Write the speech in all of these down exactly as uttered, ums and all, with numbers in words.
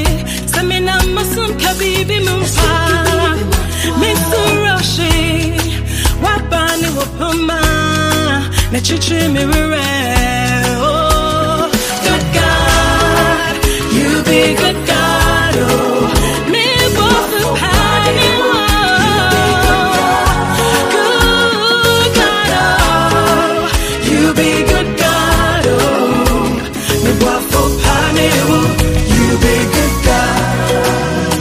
Samina masum kabibi mumpa Mitsurashi Wabani wapuma Na chichi mirure Oh, good God You be good God Oh, me both the party Good God Oh, you be good God Oh, me both the party You be good God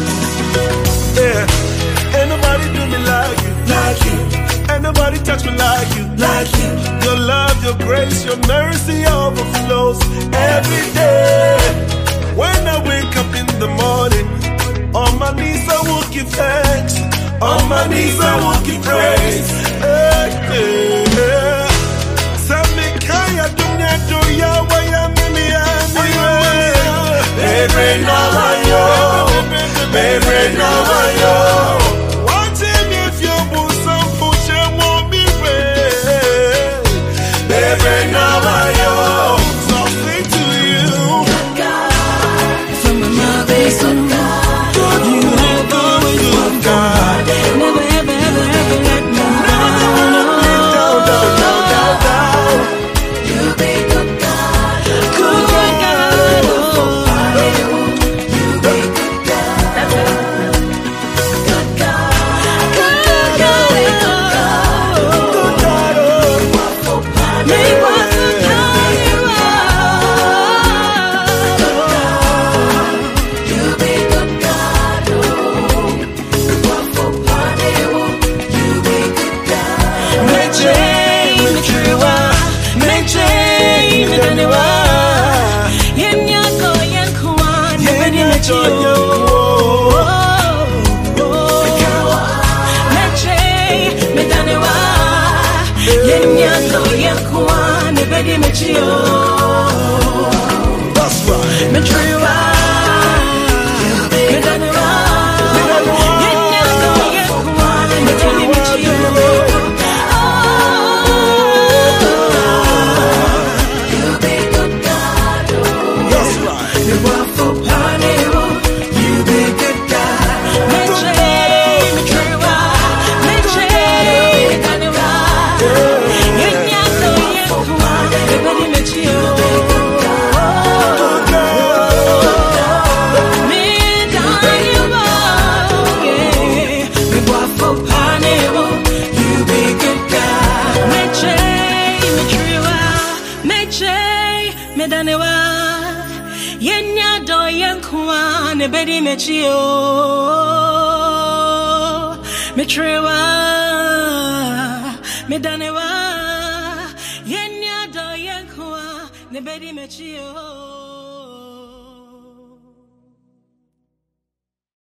Yeah, ain't nobody do me like you Like you Ain't nobody touch me like you Like you Your love, your grace, your mercy overflows every day. When I wake up in the morning, on my knees I will give thanks. On my knees I will give praise. Hey, hey, hey. Sami kaya dunya do ya wa ya mimi ya mimi. Baby na wa yo, baby na wa yo. What if you put some push and won't be ready? Baby na wa yo. Something to you. Good God, from my base of God, you have always been God. Never ever ever ever let me down. Down, down, down, down. You be good God, good God. You be good God, good God, good God, good God. Me was a You be good God. You be good God. Make change the true. Make change the new. Yen yako yen kuan. Never met you. Make change me the new. Yen yako yen kuan. Never met you. That's right. Me true. Me the new. Yen yako yen kuan. Never met you. You be good God. That's right. Me want for party. You be good God. Me change me true. Me change me the new. Yen yako yen kuan. Never met you. Me die you yeah. Me want for party. You be good God. Me change me true. Me change me the new. Yen yado yen kuan. Never met you. Me true. Me the new. Yen yado yen kuan. Never met you.